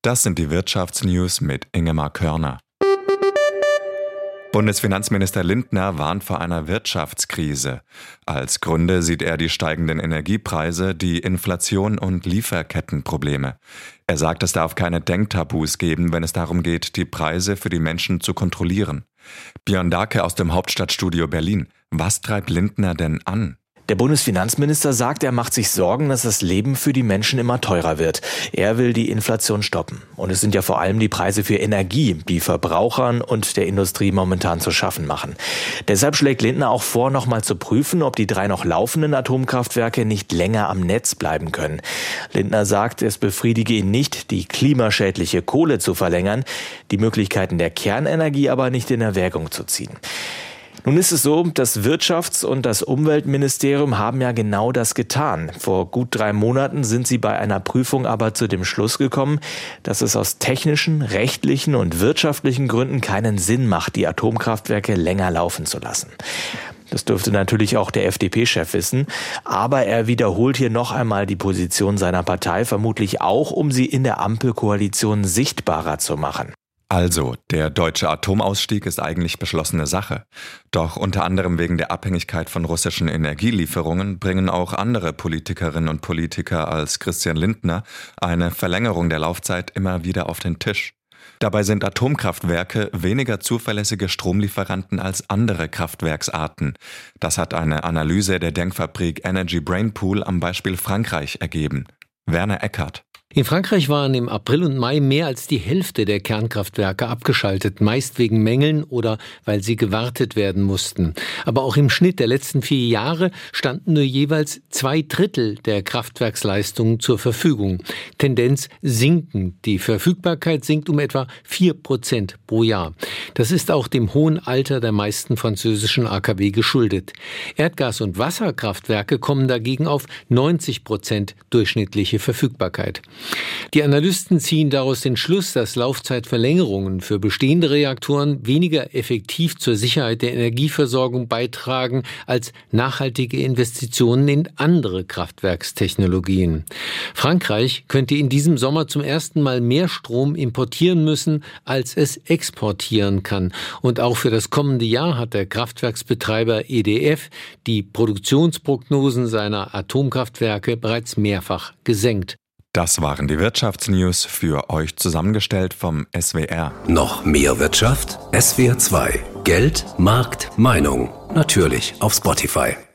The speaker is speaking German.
Das sind die Wirtschaftsnews mit Ingemar Körner. Bundesfinanzminister Lindner warnt vor einer Wirtschaftskrise. Als Gründe sieht er die steigenden Energiepreise, die Inflation und Lieferkettenprobleme. Er sagt, es darf keine Denktabus geben, wenn es darum geht, die Preise für die Menschen zu kontrollieren. Björn Dahlke aus dem Hauptstadtstudio Berlin. Was treibt Lindner denn an? Der Bundesfinanzminister sagt, er macht sich Sorgen, dass das Leben für die Menschen immer teurer wird. Er will die Inflation stoppen. Und es sind ja vor allem die Preise für Energie, die Verbrauchern und der Industrie momentan zu schaffen machen. Deshalb schlägt Lindner auch vor, nochmal zu prüfen, ob die 3 noch laufenden Atomkraftwerke nicht länger am Netz bleiben können. Lindner sagt, es befriedige ihn nicht, die klimaschädliche Kohle zu verlängern, die Möglichkeiten der Kernenergie aber nicht in Erwägung zu ziehen. Nun ist es so, das Wirtschafts- und das Umweltministerium haben ja genau das getan. Vor gut 3 Monaten sind sie bei einer Prüfung aber zu dem Schluss gekommen, dass es aus technischen, rechtlichen und wirtschaftlichen Gründen keinen Sinn macht, die Atomkraftwerke länger laufen zu lassen. Das dürfte natürlich auch der FDP-Chef wissen, aber er wiederholt hier noch einmal die Position seiner Partei, vermutlich auch, um sie in der Ampelkoalition sichtbarer zu machen. Also, der deutsche Atomausstieg ist eigentlich beschlossene Sache. Doch unter anderem wegen der Abhängigkeit von russischen Energielieferungen bringen auch andere Politikerinnen und Politiker als Christian Lindner eine Verlängerung der Laufzeit immer wieder auf den Tisch. Dabei sind Atomkraftwerke weniger zuverlässige Stromlieferanten als andere Kraftwerksarten. Das hat eine Analyse der Denkfabrik Energy Brain Pool am Beispiel Frankreich ergeben. Werner Eckert. In Frankreich waren im April und Mai mehr als die Hälfte der Kernkraftwerke abgeschaltet, meist wegen Mängeln oder weil sie gewartet werden mussten. Aber auch im Schnitt der letzten 4 Jahre standen nur jeweils 2/3 der Kraftwerksleistungen zur Verfügung. Tendenz sinken. Die Verfügbarkeit sinkt um etwa 4% pro Jahr. Das ist auch dem hohen Alter der meisten französischen AKW geschuldet. Erdgas- und Wasserkraftwerke kommen dagegen auf 90% durchschnittliche Verfügbarkeit. Die Analysten ziehen daraus den Schluss, dass Laufzeitverlängerungen für bestehende Reaktoren weniger effektiv zur Sicherheit der Energieversorgung beitragen als nachhaltige Investitionen in andere Kraftwerkstechnologien. Frankreich könnte in diesem Sommer zum ersten Mal mehr Strom importieren müssen, als es exportieren kann. Und auch für das kommende Jahr hat der Kraftwerksbetreiber EDF die Produktionsprognosen seiner Atomkraftwerke bereits mehrfach gesenkt. Das waren die Wirtschaftsnews für euch zusammengestellt vom SWR. Noch mehr Wirtschaft? SWR 2. Geld, Markt, Meinung. Natürlich auf Spotify.